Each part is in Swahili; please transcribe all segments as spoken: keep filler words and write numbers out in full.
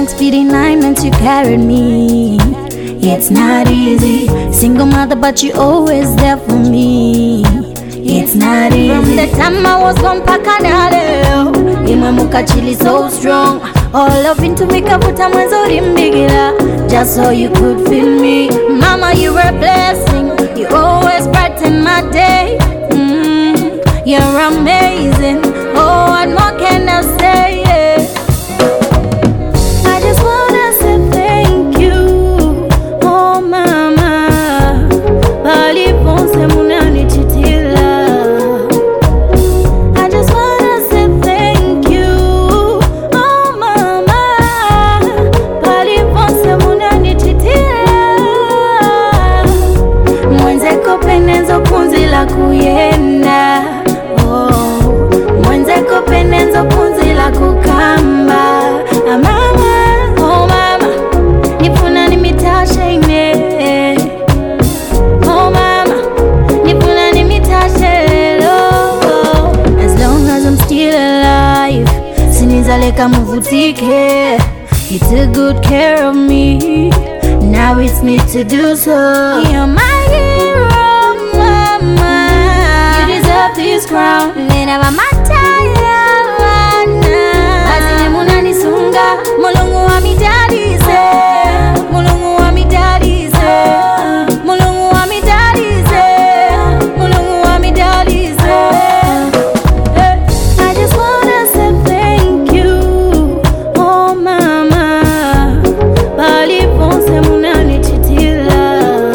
thanks for the nine months you carried me. It's not easy, single mother, but you always there for me. It's not easy. From the time I was gone paka na leo, imemuka chili so strong. All up into me kafuta mwanzo rimbigila, just so you could feel me. Mama, you were a blessing, you always brighten my day. mm, You're amazing, oh what more can I say? Yeah. I just wanna say thank you, oh mama, bali ponse munani chitila. I just wanna say thank you, oh mama, bali ponse munani chitila. Mwenzeko penenzo punzi la kuyenda, oh mwenzeko penenzo punzi la kukamba. Ah, mama, oh mama, nifuna nimitashe ine. Oh mama, nifuna nimitashe lelo. As long as I'm still alive, sinizaleka muvutike. You took good care of me, now it's me to do so. You're my hero, mama, you deserve this crown. Never mataya wana, azine munani sunga. Mulungu wa midadize, mulungu wa midadize, mulungu wa midadize, mulungu wa midadize. I just wanna say thank you, oh mama, bali ponse munani chitila.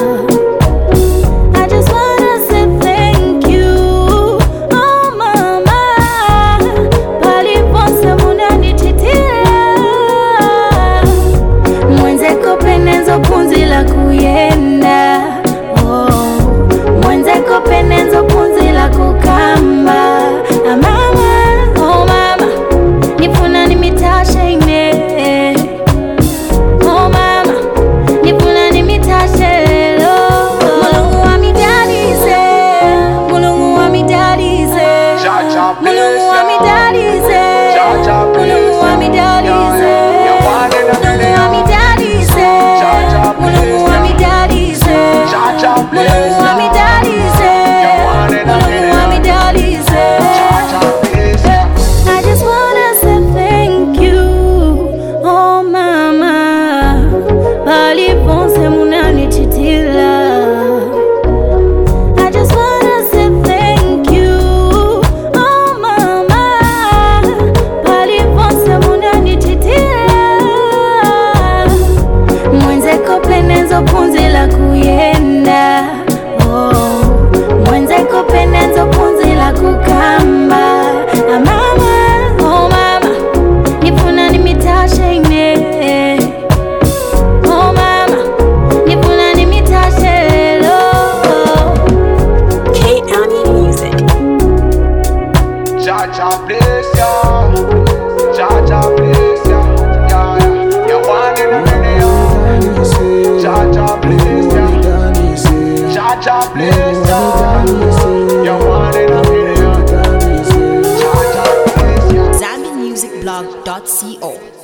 I just wanna say thank you, oh mama, bali ponse munani chitila. Mwenzeko penenzo punzi la kuyenda, oh mwenzeko penenzo punzi la kukamba. Ah, mama, oh mama, nifuna nimitashe ine. Oh mama, nifuna nimitashe lelo. Mulungu wa midadize, mulungu wa midadize, mulungu wa midadize, mulungu wa midadize, mulungu wa midadize, mulungu wa midadize, mulungu wa midadize, mulungu wa midadize. I just wanna say thank you, oh mama, bali ponse munani chitila. I just wanna say thank you, oh mama, bali ponse munani chitila. Mwenzeko penenzo punzi la kuyenda, oh mwenzeko penenzo punzi la kukamba. Ah, mama, oh mama, nifuna nimitashe ine. Oh mama, nifuna nimitashe lelo. K-County Music. Jaja bless ya, Jaja bless ya, yeah, yeah. You're one in a million. Jaja bless ya, Jaja bless ya, you're one in a million. Jaja bless ya. Zambian Music Blog dot co